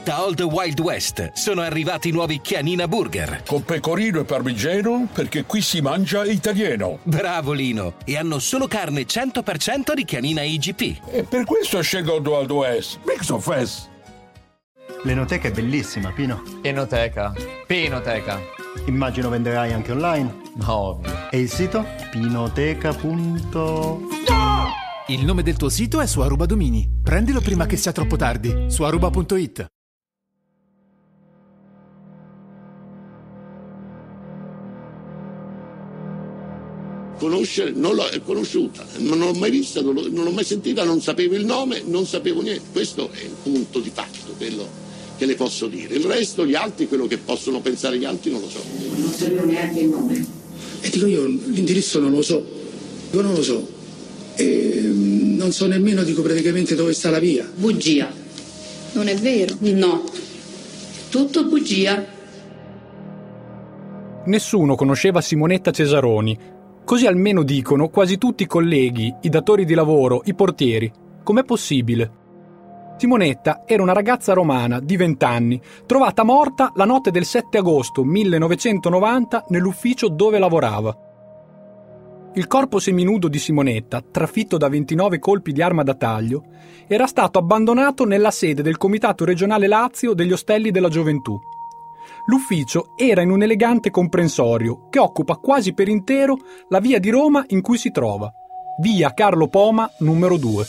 Da Old Wild West sono arrivati i nuovi Chianina Burger. Con pecorino e parmigiano, perché qui si mangia italiano. Bravo Lino! E hanno solo carne 100% di Chianina IGP. E per questo scelgo Old Wild West. Mix of Fest. L'Enoteca è bellissima, Pino. Enoteca. Pinoteca. Immagino venderai anche online. Ovvio. E il sito? Pinoteca. Il nome del tuo sito è su Aruba Domini. Prendilo prima che sia troppo tardi. Su aruba.it. Conoscere, non l'ho conosciuta, non l'ho mai vista, non l'ho mai sentita, non sapevo il nome, non sapevo niente. Questo è il punto di fatto, quello che le posso dire. Il resto, gli altri, quello che possono pensare gli altri, non lo so. Non sapevo neanche il nome. E dico io, l'indirizzo non lo so, io non lo so. E non so nemmeno, dico praticamente dove sta la via. Bugia. Non è vero? No. Tutto bugia. Nessuno conosceva Simonetta Cesaroni. Così almeno dicono quasi tutti i colleghi, i datori di lavoro, i portieri. Com'è possibile? Simonetta era una ragazza romana di 20 anni, trovata morta la notte del 7 agosto 1990 nell'ufficio dove lavorava. Il corpo seminudo di Simonetta, trafitto da 29 colpi di arma da taglio, era stato abbandonato nella sede del Comitato Regionale Lazio degli Ostelli della Gioventù. L'ufficio era in un elegante comprensorio che occupa quasi per intero la via di Roma in cui si trova, via Carlo Poma numero 2.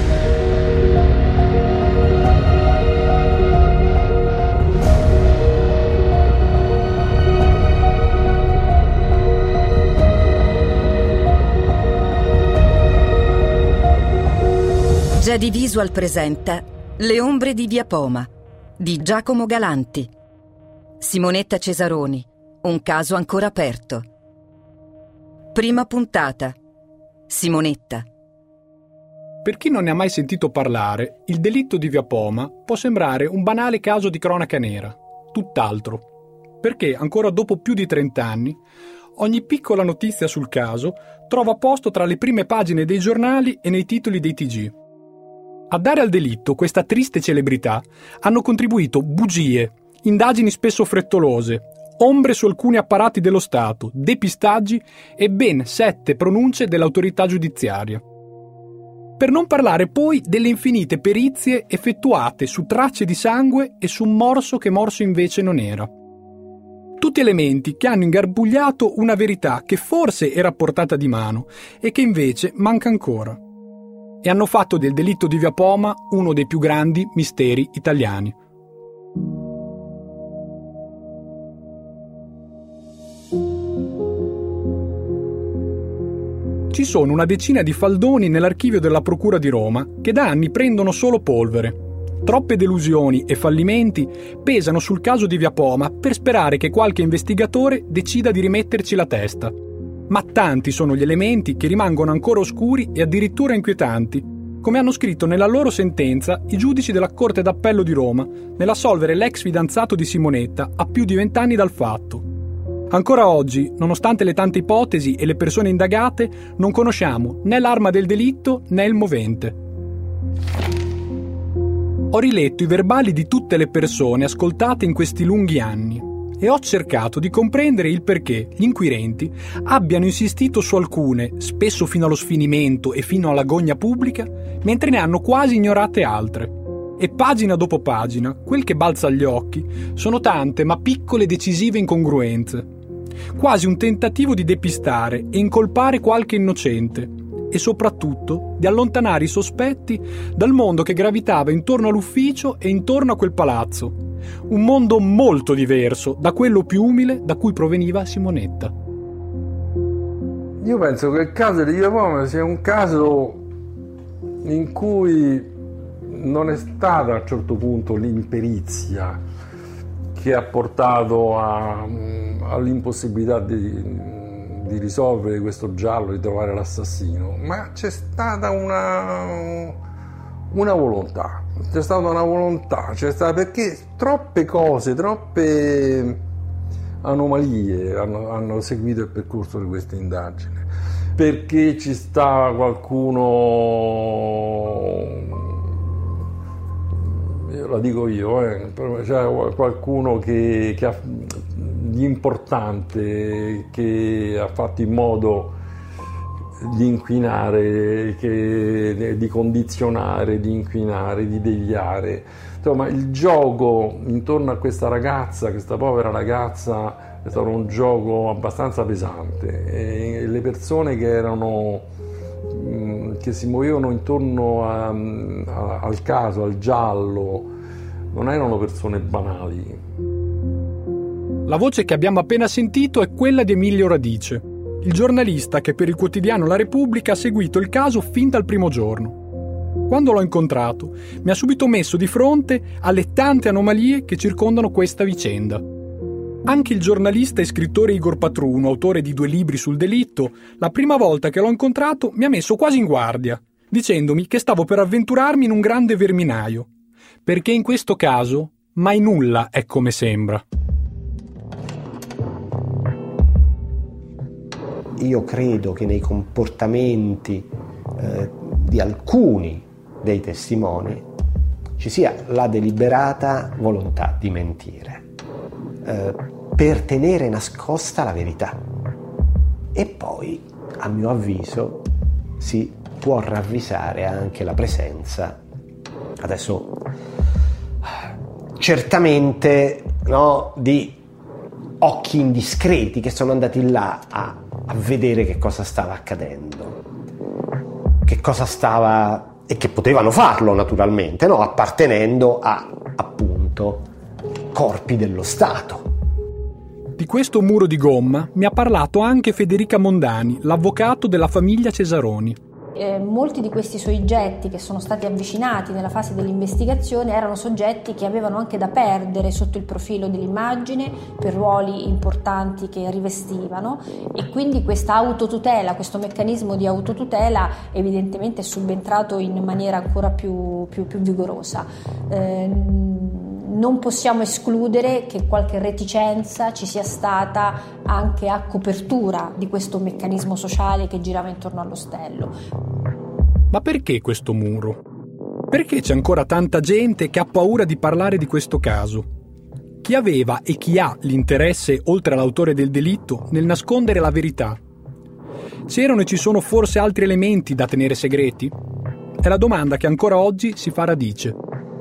Jedi Visual presenta Le ombre di via Poma di Giacomo Galanti. Simonetta Cesaroni, un caso ancora aperto. Prima puntata. Simonetta. Per chi non ne ha mai sentito parlare, il delitto di via Poma può sembrare un banale caso di cronaca nera. Tutt'altro. Perché ancora dopo più di 30 anni, ogni piccola notizia sul caso trova posto tra le prime pagine dei giornali e nei titoli dei TG. A dare al delitto questa triste celebrità hanno contribuito bugie, indagini spesso frettolose, ombre su alcuni apparati dello Stato, depistaggi e ben 7 pronunce dell'autorità giudiziaria. Per non parlare poi delle infinite perizie effettuate su tracce di sangue e su un morso che morso invece non era. Tutti elementi che hanno ingarbugliato una verità che forse era a portata di mano e che invece manca ancora. E hanno fatto del delitto di via Poma uno dei più grandi misteri italiani. Ci sono una decina di faldoni nell'archivio della Procura di Roma che da anni prendono solo polvere. Troppe delusioni e fallimenti pesano sul caso di via Poma per sperare che qualche investigatore decida di rimetterci la testa. Ma tanti sono gli elementi che rimangono ancora oscuri e addirittura inquietanti, come hanno scritto nella loro sentenza i giudici della Corte d'Appello di Roma nell'assolvere l'ex fidanzato di Simonetta a più di 20 anni dal fatto. Ancora oggi, nonostante le tante ipotesi e le persone indagate, non conosciamo né l'arma del delitto né il movente. Ho riletto i verbali di tutte le persone ascoltate in questi lunghi anni e ho cercato di comprendere il perché gli inquirenti abbiano insistito su alcune, spesso fino allo sfinimento e fino alla gogna pubblica, mentre ne hanno quasi ignorate altre. E pagina dopo pagina, quel che balza agli occhi sono tante ma piccole decisive incongruenze. Quasi un tentativo di depistare e incolpare qualche innocente e soprattutto di allontanare i sospetti dal mondo che gravitava intorno all'ufficio e intorno a quel palazzo. Un mondo molto diverso da quello più umile da cui proveniva Simonetta. Io penso che il caso di via Poma sia un caso in cui non è stata a un certo punto l'imperizia che ha portato all'impossibilità di risolvere questo giallo, di trovare l'assassino, ma c'è stata una volontà, perché troppe cose, troppe anomalie hanno seguito il percorso di questa indagine, perché ci stava qualcuno la dico io, c'è qualcuno che ha, di importante, che ha fatto in modo di inquinare, di condizionare, di inquinare, di deviare. Insomma, il gioco intorno a questa ragazza, questa povera ragazza, è stato un gioco abbastanza pesante, e le persone che si muovevano intorno al caso, al giallo, non erano persone banali. La voce che abbiamo appena sentito è quella di Emilio Radice, il giornalista che per il quotidiano La Repubblica ha seguito il caso fin dal primo giorno. Quando l'ho incontrato, mi ha subito messo di fronte alle tante anomalie che circondano questa vicenda. Anche il giornalista e scrittore Igor Patruno, autore di 2 libri sul delitto, la prima volta che l'ho incontrato mi ha messo quasi in guardia, dicendomi che stavo per avventurarmi in un grande verminaio, perché in questo caso mai nulla è come sembra. Io credo che nei comportamenti di alcuni dei testimoni ci sia la deliberata volontà di mentire per tenere nascosta la verità, e poi, a mio avviso, si può ravvisare anche la presenza, adesso certamente, no, di occhi indiscreti che sono andati là a vedere che cosa stava accadendo, che cosa stava, e che potevano farlo naturalmente, no, appartenendo a, appunto, corpi dello Stato. Di questo muro di gomma mi ha parlato anche Federica Mondani, l'avvocato della famiglia Cesaroni. Molti di questi soggetti che sono stati avvicinati nella fase dell'investigazione erano soggetti che avevano anche da perdere sotto il profilo dell'immagine per ruoli importanti che rivestivano, e quindi questa autotutela, questo meccanismo di autotutela evidentemente è subentrato in maniera ancora più vigorosa. Non possiamo escludere che qualche reticenza ci sia stata anche a copertura di questo meccanismo sociale che girava intorno all'ostello. Ma perché questo muro? Perché c'è ancora tanta gente che ha paura di parlare di questo caso? Chi aveva e chi ha l'interesse, oltre all'autore del delitto, nel nascondere la verità? C'erano e ci sono forse altri elementi da tenere segreti? È la domanda che ancora oggi si fa Radice.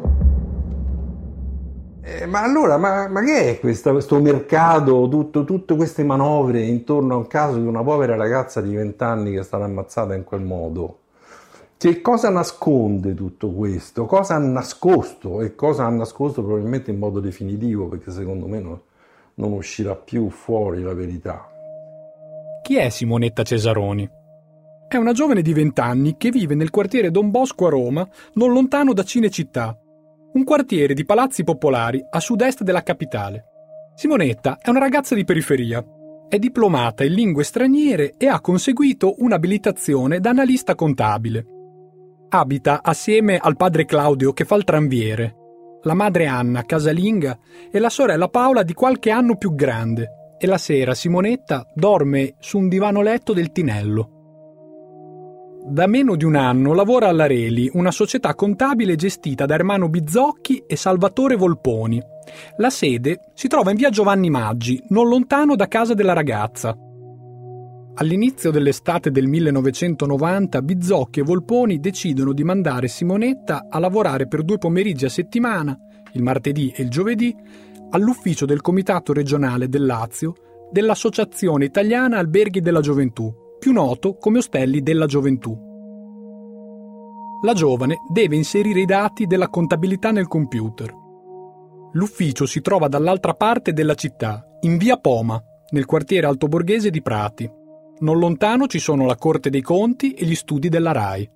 Ma allora, ma che è questo mercato, tutte queste manovre intorno a un caso di una povera ragazza di 20 anni che è stata ammazzata in quel modo? Che cosa nasconde tutto questo? Cosa ha nascosto? E cosa ha nascosto probabilmente in modo definitivo, perché secondo me non uscirà più fuori la verità. Chi è Simonetta Cesaroni? È una giovane di 20 anni che vive nel quartiere Don Bosco a Roma, non lontano da Cinecittà, un quartiere di palazzi popolari a sud-est della capitale. Simonetta è una ragazza di periferia, è diplomata in lingue straniere e ha conseguito un'abilitazione da analista contabile. Abita assieme al padre Claudio che fa il tranviere, la madre Anna casalinga e la sorella Paola di qualche anno più grande, e la sera Simonetta dorme su un divano letto del tinello. Da meno di un anno lavora alla Reli, una società contabile gestita da Ermanno Bizzocchi e Salvatore Volponi. La sede si trova in via Giovanni Maggi, non lontano da casa della ragazza. All'inizio dell'estate del 1990, Bizzocchi e Volponi decidono di mandare Simonetta a lavorare per 2 pomeriggi a settimana, il martedì e il giovedì, all'ufficio del Comitato regionale del Lazio dell'Associazione Italiana Alberghi della Gioventù, più noto come Ostelli della Gioventù. La giovane deve inserire i dati della contabilità nel computer. L'ufficio si trova dall'altra parte della città, in via Poma, nel quartiere altoborghese di Prati. Non lontano ci sono la Corte dei Conti e gli studi della RAI.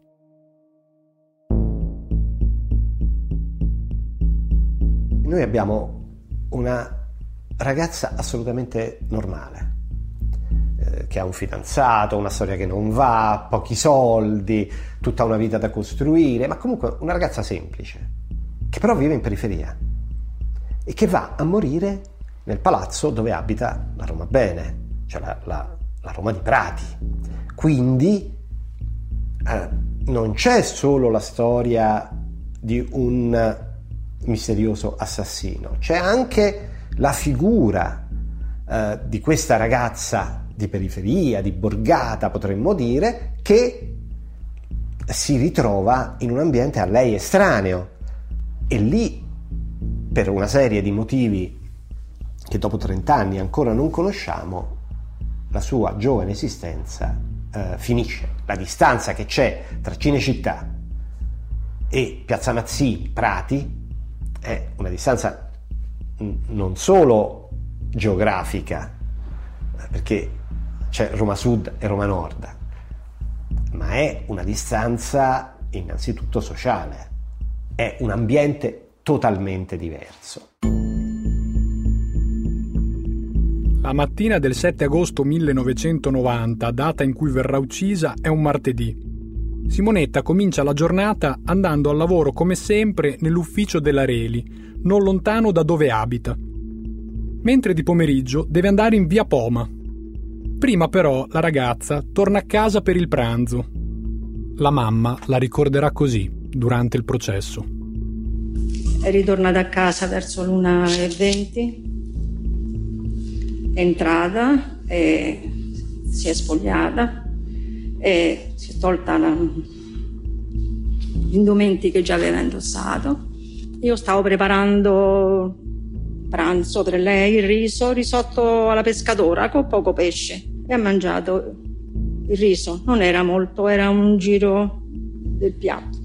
Noi abbiamo una ragazza assolutamente normale, che ha un fidanzato, una storia che non va, pochi soldi, tutta una vita da costruire, ma comunque una ragazza semplice, che però vive in periferia e che va a morire nel palazzo dove abita la Roma Bene, cioè la Roma di Prati. Quindi non c'è solo la storia di un misterioso assassino. C'è anche la figura di questa ragazza di periferia, di borgata, potremmo dire, che si ritrova in un ambiente a lei estraneo, e lì, per una serie di motivi che dopo 30 anni ancora non conosciamo, la sua giovane esistenza finisce. La distanza che c'è tra Cinecittà e Piazza Mazzini, Prati, è una distanza non solo geografica, perché c'è Roma Sud e Roma Nord, ma è una distanza innanzitutto sociale, è un ambiente totalmente diverso. La mattina del 7 agosto 1990, data in cui verrà uccisa, è un martedì. Simonetta comincia la giornata andando al lavoro come sempre nell'ufficio della Reli, non lontano da dove abita. Mentre di pomeriggio deve andare in via Poma. Prima però la ragazza torna a casa per il pranzo. La mamma la ricorderà così durante il processo. È ritornata a casa verso l'1:20. È entrata e si è spogliata e si è tolta gli indumenti che già aveva indossato. Io stavo preparando pranzo per lei, il risotto alla pescatora con poco pesce, e ha mangiato il riso. Non era molto, era un giro del piatto.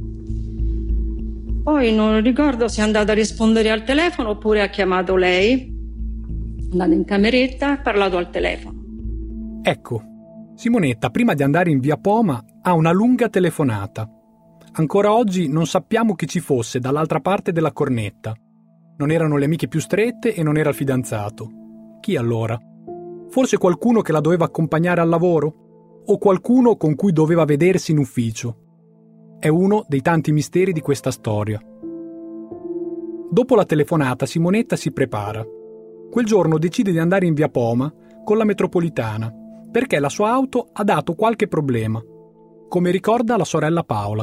Poi non ricordo se è andata a rispondere al telefono oppure ha chiamato lei. È andata in cameretta e ha parlato al telefono. Ecco, Simonetta prima di andare in via Poma ha una lunga telefonata. Ancora oggi non sappiamo chi ci fosse dall'altra parte della cornetta. Non erano le amiche più strette e non era il fidanzato. Chi allora? Forse qualcuno che la doveva accompagnare al lavoro? O qualcuno con cui doveva vedersi in ufficio? È uno dei tanti misteri di questa storia. Dopo la telefonata, Simonetta si prepara. Quel giorno decide di andare in via Poma con la metropolitana, perché la sua auto ha dato qualche problema, come ricorda la sorella Paola.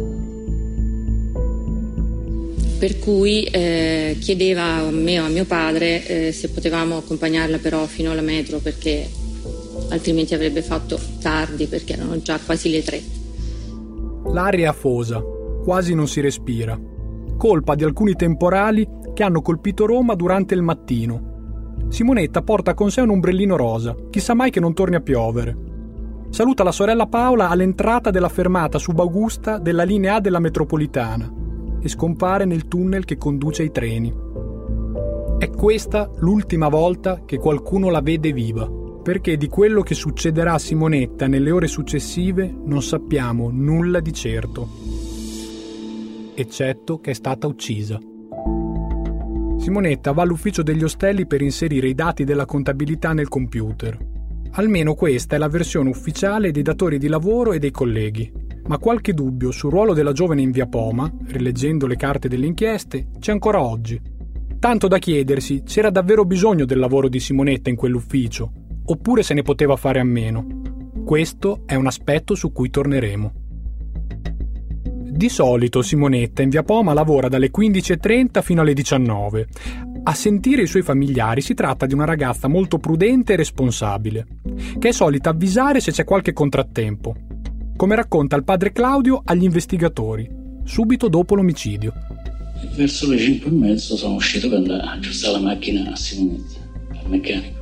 Per cui chiedeva a me o a mio padre se potevamo accompagnarla però fino alla metro, perché altrimenti avrebbe fatto tardi, perché erano già quasi le 3. L'aria è afosa, quasi non si respira, colpa di alcuni temporali che hanno colpito Roma durante il mattino. Simonetta porta con sé un ombrellino rosa, chissà mai che non torni a piovere. Saluta la sorella Paola all'entrata della fermata subaugusta della linea A della metropolitana e scompare nel tunnel che conduce ai treni. È questa l'ultima volta che qualcuno la vede viva, perché di quello che succederà a Simonetta nelle ore successive non sappiamo nulla di certo, eccetto che è stata uccisa. Simonetta va all'ufficio degli ostelli per inserire i dati della contabilità nel computer. Almeno questa è la versione ufficiale dei datori di lavoro e dei colleghi. Ma qualche dubbio sul ruolo della giovane in via Poma, rileggendo le carte delle inchieste, c'è ancora oggi. Tanto da chiedersi, c'era davvero bisogno del lavoro di Simonetta in quell'ufficio, oppure se ne poteva fare a meno. Questo è un aspetto su cui torneremo. Di solito Simonetta in via Poma lavora dalle 15:30 fino alle 19. A sentire i suoi familiari si tratta di una ragazza molto prudente e responsabile, che è solita avvisare se c'è qualche contrattempo, come racconta il padre Claudio agli investigatori, subito dopo l'omicidio. Verso le 5:30 sono uscito per andare a aggiustare la macchina a Simonetta, al meccanico.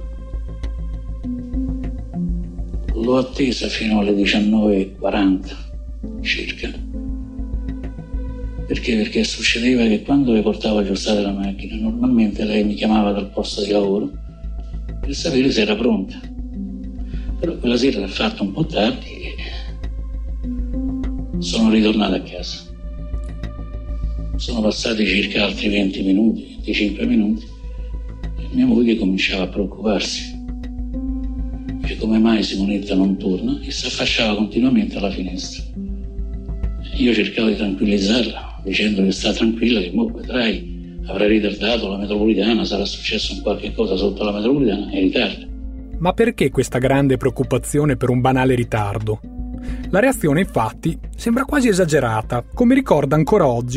L'ho attesa fino alle 19:40 circa. Perché succedeva che quando le portavo a aggiustare la macchina, normalmente lei mi chiamava dal posto di lavoro per sapere se era pronta. Però quella sera l'ha fatto un po' tardi e sono ritornato a casa. Sono passati circa altri 20 minuti, 25 minuti, e mia moglie cominciava a preoccuparsi. Che come mai Simonetta non torna, e si affacciava continuamente alla finestra. Io cercavo di tranquillizzarla, dicendo che sta tranquilla, che vedrai, avrà ritardato la metropolitana, sarà successo un qualche cosa sotto la metropolitana e ritarda. Ma perché questa grande preoccupazione per un banale ritardo? La reazione, infatti, sembra quasi esagerata, come ricorda ancora oggi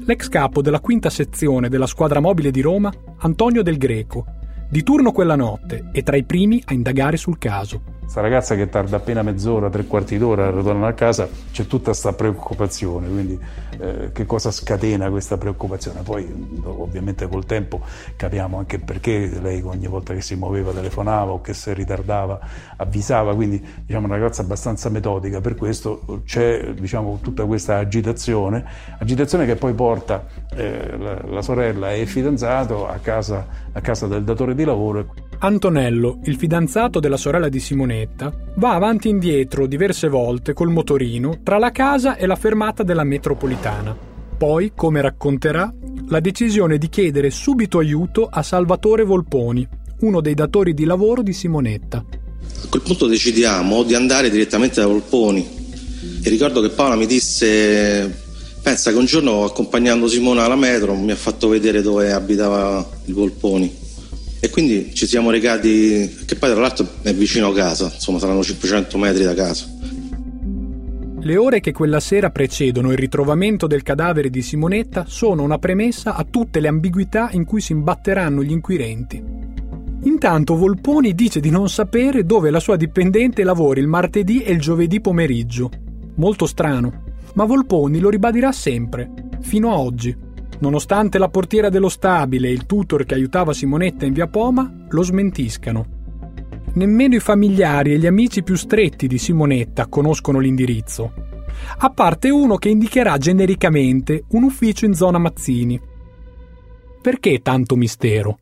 l'ex capo della 5ª sezione della squadra mobile di Roma, Antonio Del Greco, di turno quella notte e tra i primi a indagare sul caso. Questa ragazza che tarda appena mezz'ora, 3/4 d'ora a ritornare a casa, c'è tutta questa preoccupazione, quindi che cosa scatena questa preoccupazione? Poi ovviamente col tempo capiamo anche perché lei ogni volta che si muoveva telefonava o che si ritardava avvisava, quindi diciamo una ragazza abbastanza metodica, per questo c'è tutta questa agitazione che poi porta la sorella e il fidanzato a casa del datore di lavoro. Antonello, il fidanzato della sorella di Simonetta, va avanti e indietro diverse volte col motorino tra la casa e la fermata della metropolitana. Poi, come racconterà, la decisione di chiedere subito aiuto a Salvatore Volponi, uno dei datori di lavoro di Simonetta. A quel punto decidiamo di andare direttamente da Volponi e ricordo che Paola mi disse: pensa che un giorno accompagnando Simona alla metro mi ha fatto vedere dove abitava il Volponi. E quindi ci siamo recati, che poi tra l'altro è vicino a casa, insomma saranno 500 metri da casa. Le ore che quella sera precedono il ritrovamento del cadavere di Simonetta sono una premessa a tutte le ambiguità in cui si imbatteranno gli inquirenti. Intanto Volponi dice di non sapere dove la sua dipendente lavori il martedì e il giovedì pomeriggio. Molto strano, ma Volponi lo ribadirà sempre, fino a oggi. Nonostante la portiera dello stabile e il tutor che aiutava Simonetta in via Poma lo smentiscano. Nemmeno i familiari e gli amici più stretti di Simonetta conoscono l'indirizzo, a parte uno che indicherà genericamente un ufficio in zona Mazzini. Perché tanto mistero?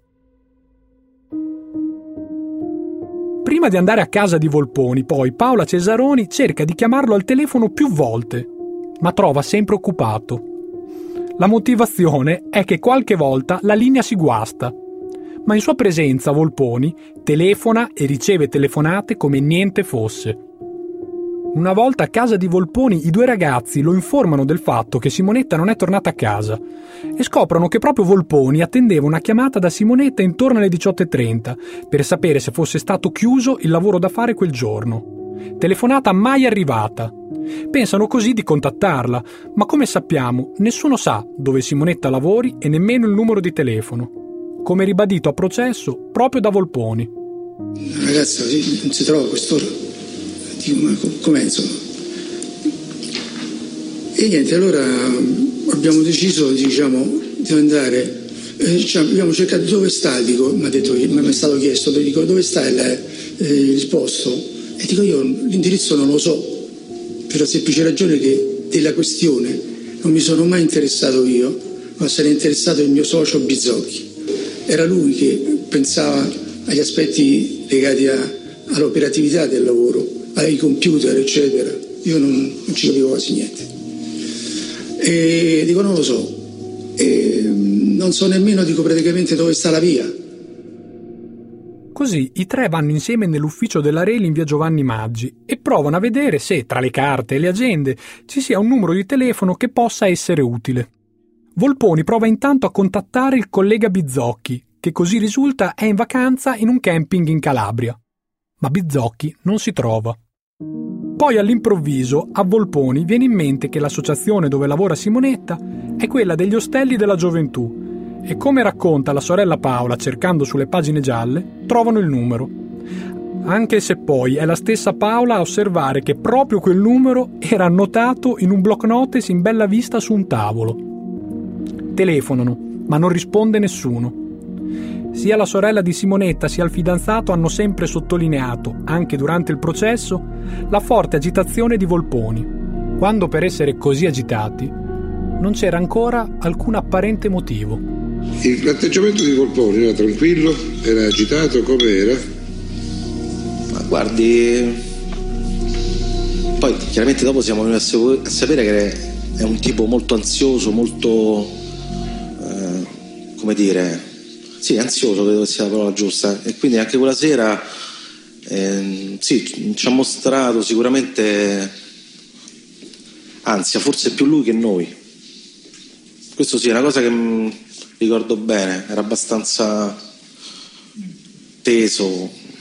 Prima di andare a casa di Volponi, poi Paola Cesaroni cerca di chiamarlo al telefono più volte, ma trova sempre occupato. La motivazione è che qualche volta la linea si guasta, ma in sua presenza Volponi telefona e riceve telefonate come niente fosse. Una volta a casa di Volponi i due ragazzi lo informano del fatto che Simonetta non è tornata a casa e scoprono che proprio Volponi attendeva una chiamata da Simonetta intorno alle 18:30 per sapere se fosse stato chiuso il lavoro da fare quel giorno. Telefonata mai arrivata. Pensano così di contattarla, ma come sappiamo nessuno sa dove Simonetta lavori e nemmeno il numero di telefono, come ribadito a processo proprio da Volponi. La ragazza non si trova a quest'ora, dico ma com'è insomma? E niente, allora abbiamo deciso di andare, abbiamo cercato dove sta, dico, mi è stato chiesto, dico dove sta il posto e dico io l'indirizzo non lo so. Per la semplice ragione che della questione non mi sono mai interessato io, ma se ne è interessato il mio socio Bizzocchi. Era lui che pensava agli aspetti legati all'operatività del lavoro, ai computer, eccetera. Io non ci capivo quasi niente. E dico non lo so, non so nemmeno, dico praticamente dove sta la via. Così i tre vanno insieme nell'ufficio della Reli in via Giovanni Maggi e provano a vedere se, tra le carte e le agende, ci sia un numero di telefono che possa essere utile. Volponi prova intanto a contattare il collega Bizzocchi, che così risulta è in vacanza in un camping in Calabria. Ma Bizzocchi non si trova. Poi all'improvviso a Volponi viene in mente che l'associazione dove lavora Simonetta è quella degli Ostelli della Gioventù, e come racconta la sorella Paola cercando sulle pagine gialle, trovano il numero. Anche se poi è la stessa Paola a osservare che proprio quel numero era annotato in un block notice in bella vista su un tavolo. Telefonano, ma non risponde nessuno. Sia la sorella di Simonetta sia il fidanzato hanno sempre sottolineato, anche durante il processo, la forte agitazione di Volponi, quando per essere così agitati non c'era ancora alcun apparente motivo. L'atteggiamento di Volponi era tranquillo, era agitato, come era? Ma guardi, poi chiaramente dopo siamo venuti a sapere che è un tipo molto ansioso, molto come dire, sì, ansioso credo sia la parola giusta, e quindi anche quella sera sì, ci ha mostrato sicuramente ansia, forse più lui che noi. Questo sì, è una cosa che ricordo bene, era abbastanza teso,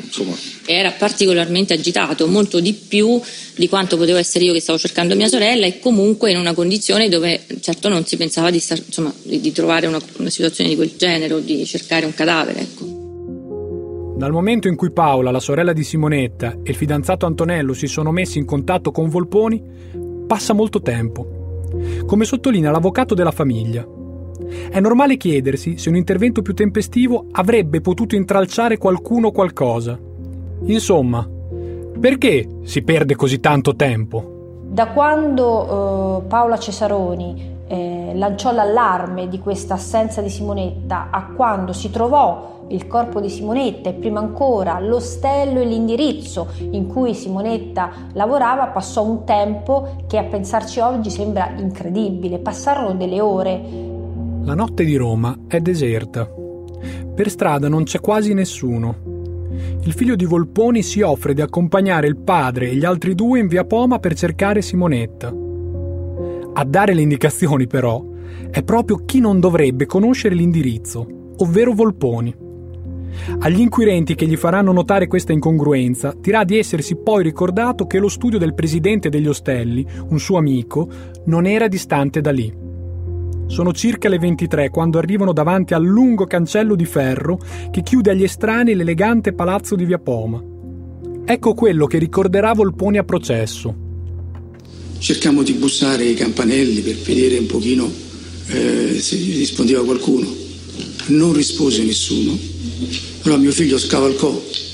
insomma. Era particolarmente agitato, molto di più di quanto potevo essere io che stavo cercando mia sorella, e comunque in una condizione dove certo non si pensava di trovare una situazione di quel genere o di cercare un cadavere, ecco. Dal momento in cui Paola, la sorella di Simonetta, e il fidanzato Antonello si sono messi in contatto con Volponi, passa molto tempo. Come sottolinea l'avvocato della famiglia. È normale chiedersi se un intervento più tempestivo avrebbe potuto intralciare qualcuno o qualcosa. Insomma, perché si perde così tanto tempo? Da quando Paola Cesaroni lanciò l'allarme di questa assenza di Simonetta a quando si trovò il corpo di Simonetta e prima ancora l'ostello e l'indirizzo in cui Simonetta lavorava, passò un tempo che a pensarci oggi sembra incredibile. Passarono delle ore. La notte di Roma è deserta. Per strada non c'è quasi nessuno. Il figlio di Volponi si offre di accompagnare il padre e gli altri due in via Poma per cercare Simonetta. A dare le indicazioni, però, è proprio chi non dovrebbe conoscere l'indirizzo, ovvero Volponi. Agli inquirenti che gli faranno notare questa incongruenza dirà di essersi poi ricordato che lo studio del presidente degli Ostelli, un suo amico, non era distante da lì. Sono circa le 23 quando arrivano davanti al lungo cancello di ferro che chiude agli estranei l'elegante palazzo di via Poma. Ecco quello che ricorderà Volponi a processo. Cercammo di bussare i campanelli per vedere un pochino se rispondeva qualcuno. Non rispose nessuno. Allora mio figlio scavalcò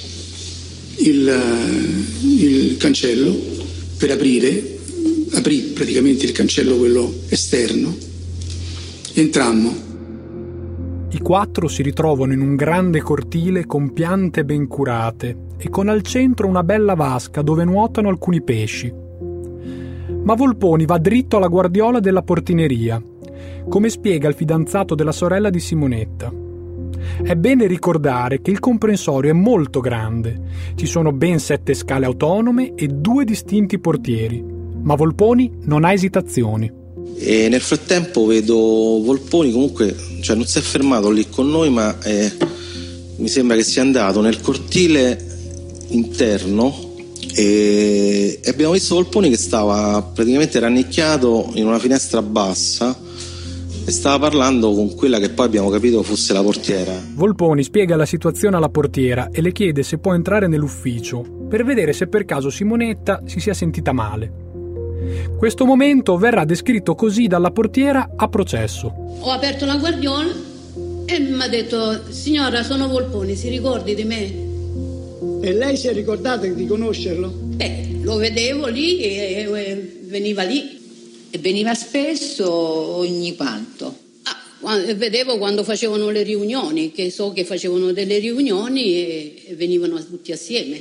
il cancello per aprì praticamente il cancello quello esterno. Entrammo. I quattro si ritrovano in un grande cortile con piante ben curate e con al centro una bella vasca dove nuotano alcuni pesci. Ma Volponi va dritto alla guardiola della portineria, come spiega il fidanzato della sorella di Simonetta. È bene ricordare che il comprensorio è molto grande. Ci sono ben 7 scale autonome e 2 distinti portieri. Ma Volponi non ha esitazioni. E nel frattempo vedo Volponi comunque, cioè non si è fermato lì con noi, ma mi sembra che sia andato nel cortile interno e abbiamo visto Volponi che stava praticamente rannicchiato in una finestra bassa e stava parlando con quella che poi abbiamo capito fosse la portiera. Volponi spiega la situazione alla portiera e le chiede se può entrare nell'ufficio per vedere se per caso Simonetta si sia sentita male. Questo momento verrà descritto così dalla portiera a processo. Ho aperto la guardiola e mi ha detto: signora, sono Volponi, si ricordi di me? E lei si è ricordata di conoscerlo? Lo vedevo lì e veniva lì. E veniva spesso, ogni quanto? Vedevo quando facevano le riunioni, che so che facevano delle riunioni e venivano tutti assieme.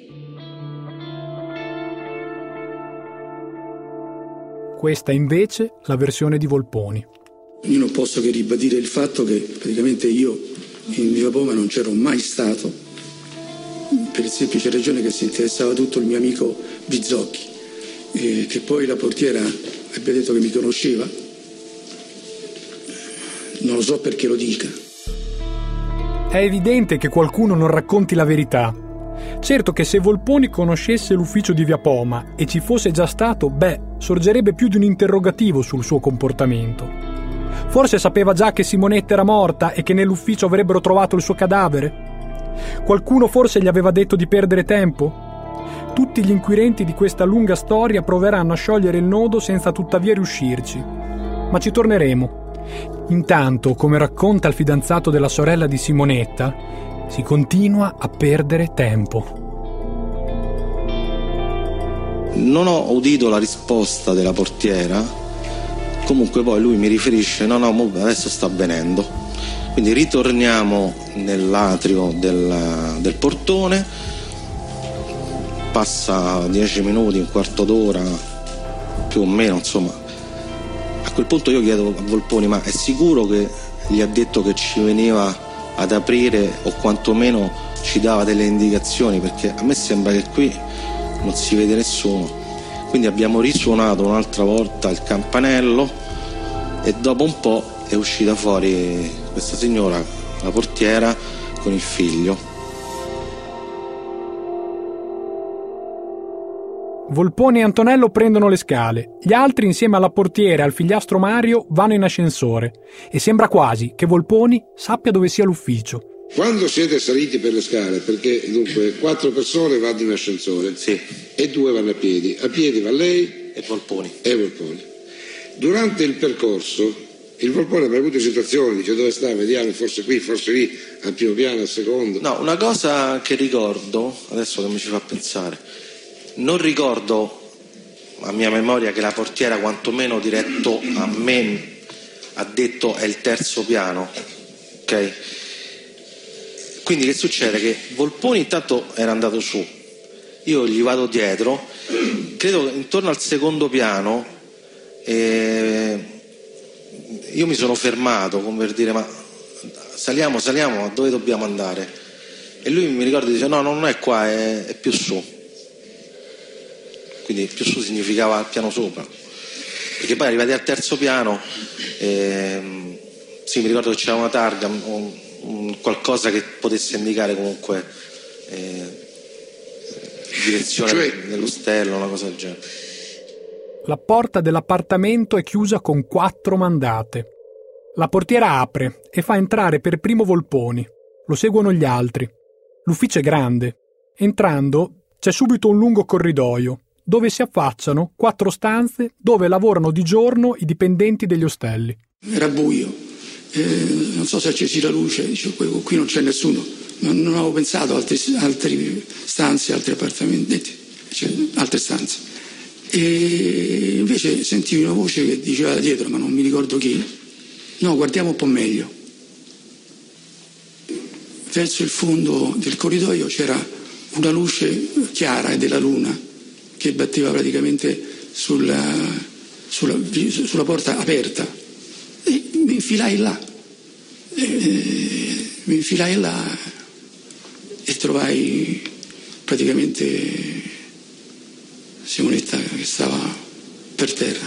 Questa invece la versione di Volponi. Io non posso che ribadire il fatto che praticamente io in via Poma non c'ero mai stato, per il semplice ragione che si interessava tutto il mio amico Bizzocchi, che poi la portiera abbia detto che mi conosceva. Non lo so perché lo dica. È evidente che qualcuno non racconti la verità. Certo che se Volponi conoscesse l'ufficio di via Poma e ci fosse già stato, sorgerebbe più di un interrogativo sul suo comportamento. Forse sapeva già che Simonetta era morta e che nell'ufficio avrebbero trovato il suo cadavere? Qualcuno forse gli aveva detto di perdere tempo? Tutti gli inquirenti di questa lunga storia proveranno a sciogliere il nodo senza tuttavia riuscirci. Ma ci torneremo. Intanto, come racconta il fidanzato della sorella di Simonetta, si continua a perdere tempo. Non ho udito la risposta della portiera, comunque poi lui mi riferisce no, adesso sta avvenendo. Quindi ritorniamo nell'atrio del portone, passa 10 minuti, un quarto d'ora, più o meno, insomma. A quel punto io chiedo a Volponi, ma è sicuro che gli ha detto che ci veniva ad aprire o quantomeno ci dava delle indicazioni, perché a me sembra che qui non si vede nessuno. Quindi abbiamo risuonato un'altra volta il campanello e dopo un po' è uscita fuori questa signora, la portiera, con il figlio. Volponi e Antonello prendono le scale, gli altri insieme alla portiera e al figliastro Mario vanno in ascensore e sembra quasi che Volponi sappia dove sia l'ufficio. Quando siete saliti per le scale, perché dunque 4 persone vanno in ascensore, sì, e 2 vanno a piedi va lei e Volponi. Durante il percorso il Volponi ha mai avuto situazioni, dice dove sta, vediamo, forse qui, forse lì, al primo piano, al secondo. No, una cosa che ricordo, adesso che mi ci fa pensare, non ricordo a mia memoria che la portiera quantomeno diretto a me ha detto è il terzo piano, ok? Quindi che succede? Che Volponi intanto era andato su, io gli vado dietro, credo che intorno al secondo piano io mi sono fermato come per dire ma saliamo, dove dobbiamo andare? E lui mi ricordo dice no, non è qua, è più su. Quindi più su significava al piano sopra, perché poi arrivati al terzo piano sì, mi ricordo che c'era una targa, qualcosa che potesse indicare comunque direzione dell'ostello, una cosa del genere. La porta dell'appartamento è chiusa con 4 mandate. La portiera apre e fa entrare per primo Volponi. Lo seguono gli altri. L'ufficio è grande. Entrando c'è subito un lungo corridoio dove si affacciano 4 stanze dove lavorano di giorno i dipendenti degli ostelli. Era buio, non so se accesi la luce, dicevo qui non c'è nessuno, ma non avevo pensato a altre stanze, altri appartamenti, cioè, altre stanze. E invece sentivo una voce che diceva da dietro, ma non mi ricordo chi, no, guardiamo un po' meglio. Verso il fondo del corridoio c'era una luce chiara della luna che batteva praticamente sulla porta aperta. E mi infilai là e trovai praticamente Simonetta che stava per terra.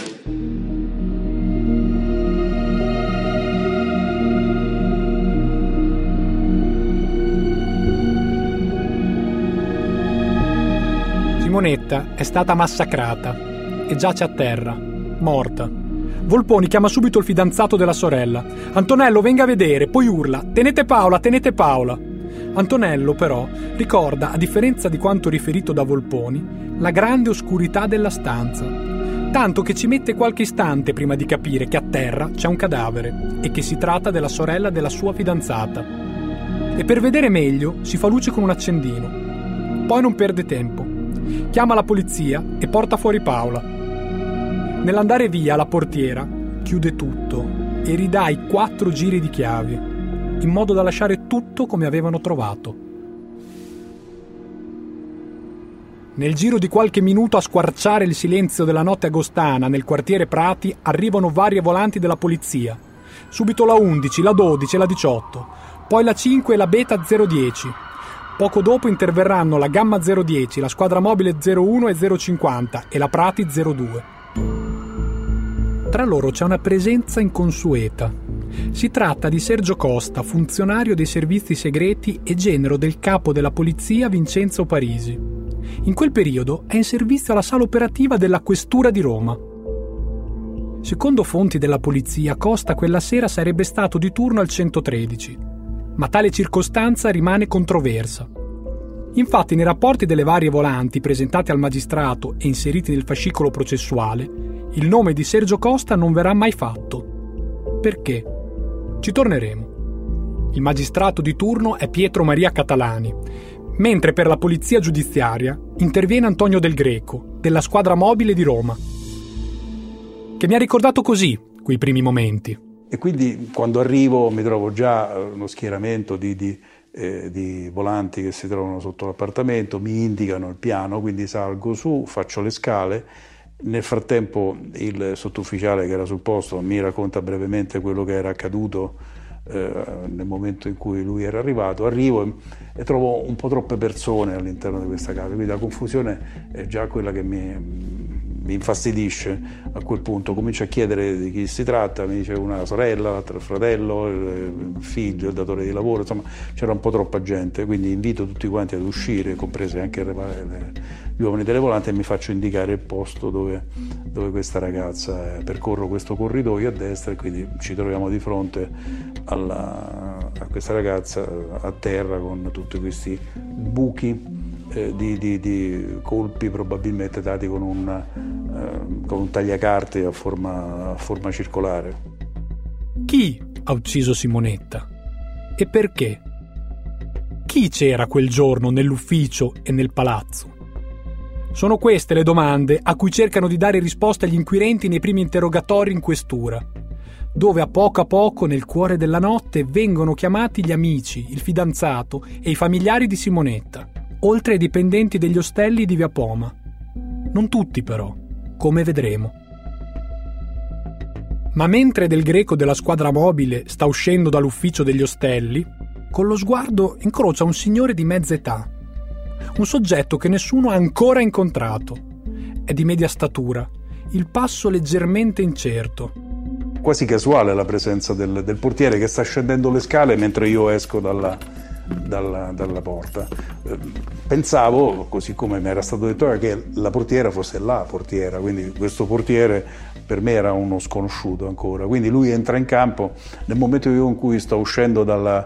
Simonetta è stata massacrata e giace a terra, morta. Volponi chiama subito il fidanzato della sorella. Antonello, venga a vedere, poi urla: tenete Paola, tenete Paola. Antonello, però, ricorda, a differenza di quanto riferito da Volponi, la grande oscurità della stanza, tanto che ci mette qualche istante prima di capire che a terra c'è un cadavere e che si tratta della sorella della sua fidanzata. E per vedere meglio si fa luce con un accendino. Poi non perde tempo. Chiama la polizia e porta fuori Paola. Nell'andare via la portiera chiude tutto e ridà i 4 giri di chiave, in modo da lasciare tutto come avevano trovato. Nel giro di qualche minuto a squarciare il silenzio della notte agostana nel quartiere Prati arrivano varie volanti della polizia. Subito la 11, la 12 e la 18, poi la 5 e la Beta 010. Poco dopo interverranno la Gamma 010, la squadra mobile 01 e 050 e la Prati 02. Tra loro c'è una presenza inconsueta. Si tratta di Sergio Costa, funzionario dei servizi segreti e genero del capo della polizia Vincenzo Parisi. In quel periodo è in servizio alla sala operativa della Questura di Roma. Secondo fonti della polizia, Costa quella sera sarebbe stato di turno al 113, ma tale circostanza rimane controversa. Infatti, nei rapporti delle varie volanti presentate al magistrato e inseriti nel fascicolo processuale, il nome di Sergio Costa non verrà mai fatto. Perché? Ci torneremo. Il magistrato di turno è Pietro Maria Catalani, mentre per la polizia giudiziaria interviene Antonio Del Greco, della squadra mobile di Roma, che mi ha ricordato così quei primi momenti. E quindi quando arrivo mi trovo già uno schieramento di volanti che si trovano sotto l'appartamento, mi indicano il piano, quindi salgo su, faccio le scale. Nel frattempo il sottufficiale che era sul posto mi racconta brevemente quello che era accaduto nel momento in cui lui era arrivato. Arrivo e trovo un po' troppe persone all'interno di questa casa, quindi la confusione è già quella che mi infastidisce. A quel punto comincio a chiedere di chi si tratta, mi dice una sorella, l'altro fratello, il figlio, il datore di lavoro, insomma c'era un po' troppa gente, quindi invito tutti quanti ad uscire, comprese anche le gli uomini delle volanti e mi faccio indicare il posto dove questa ragazza è. Percorro questo corridoio a destra e quindi ci troviamo di fronte a questa ragazza a terra con tutti questi buchi di colpi probabilmente dati con un tagliacarte a forma circolare. Chi ha ucciso Simonetta? E perché? Chi c'era quel giorno nell'ufficio e nel palazzo? Sono queste le domande a cui cercano di dare risposte gli inquirenti nei primi interrogatori in questura, dove a poco nel cuore della notte vengono chiamati gli amici, il fidanzato e i familiari di Simonetta, oltre ai dipendenti degli ostelli di Via Poma. Non tutti però, come vedremo. Ma mentre Del Greco della squadra mobile sta uscendo dall'ufficio degli ostelli, con lo sguardo incrocia un signore di mezza età, un soggetto che nessuno ha ancora incontrato. È di media statura, il passo leggermente incerto. Quasi casuale la presenza del portiere che sta scendendo le scale mentre io esco dalla porta. Pensavo, così come mi era stato detto, che la portiera fosse la portiera, quindi questo portiere per me era uno sconosciuto ancora. Quindi lui entra in campo nel momento in cui sto uscendo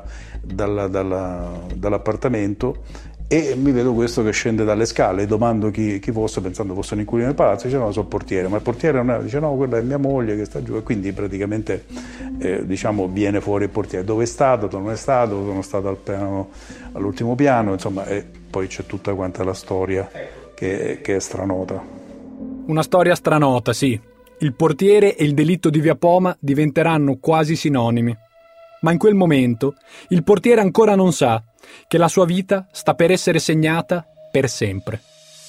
dall'appartamento e mi vedo questo che scende dalle scale, domando chi fosse, pensando fosse un inquilino del palazzo. Dice no, sono il portiere, ma il portiere non è, dice no, quella è mia moglie che sta giù, e quindi praticamente viene fuori il portiere, dove è stato, non è stato, sono stato all'ultimo piano, insomma, e poi c'è tutta quanta la storia che è stranota. Una storia stranota, sì. Il portiere e il delitto di Via Poma diventeranno quasi sinonimi. Ma in quel momento il portiere ancora non sa che la sua vita sta per essere segnata per sempre.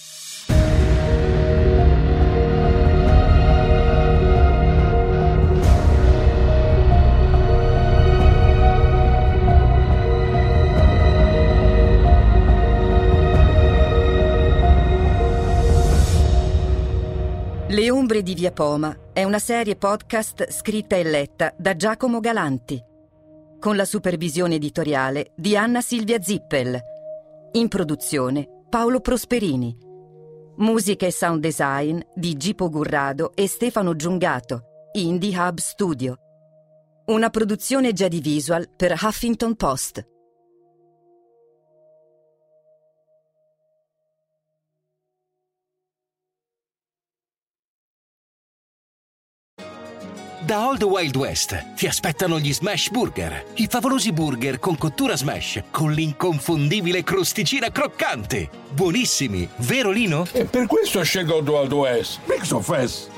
Le ombre di Via Poma è una serie podcast scritta e letta da Giacomo Galanti, con la supervisione editoriale di Anna Silvia Zippel. In produzione Paolo Prosperini. Musica e sound design di Gipo Gurrado e Stefano Giungato, Indie Hub Studio. Una produzione Jedi Visual per Huffington Post. Da Old Wild West ti aspettano gli Smash Burger, i favolosi burger con cottura smash, con l'inconfondibile crosticina croccante. Buonissimi, vero Lino? E per questo scelgo Old Wild West. Mix of Fest.